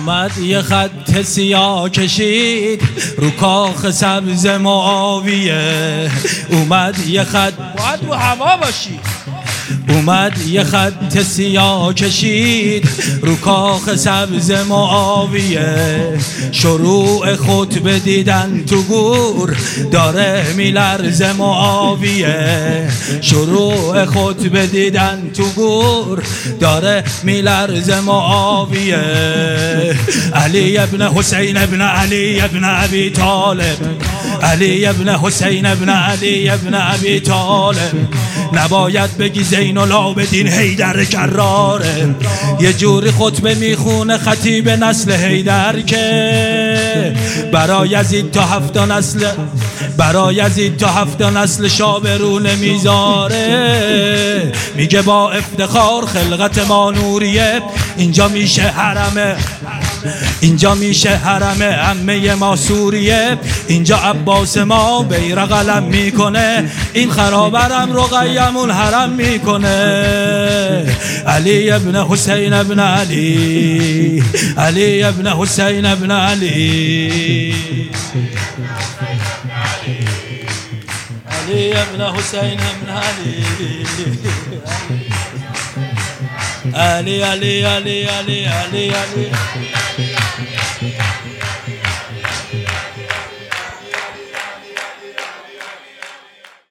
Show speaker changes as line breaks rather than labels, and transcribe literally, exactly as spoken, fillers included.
اومد یه خط سیاه کشید رو کاخ سبز معاویه. اومد یه خط،
باید رو هوا باشی.
اومد یه خط سیاه کشید رو کاخ سبز معاویه. شروع خطبه دیدن تو گور داره میلرزه معاویه. شروع خطبه دیدن تو گور داره میلرزه معاویه. علی ابن حسین ابن علی ابن ابی طالب، علی ابن حسین ابن علی ابن ابی طالب. نباید بگی زین العابدین حیدر کراره. یه جوری خطبه میخونه خطیب نسل حیدر که برای یزید تا هفت نسل، برای یزید تا هفت نسل شابرو نمیذاره. میگه با افتخار خلقت ما نوریه، اینجا میشه حرمه، اینجا میشه حرم عمه ما سوریه. اینجا عباس ما بیرق علم میکنه، این خرابرم رقیمون حرم میکنه. علی ابن حسین ابن علی، علی ابن حسین ابن علی، علی ابن حسین ابن علی، علی علی علی علی علی علی.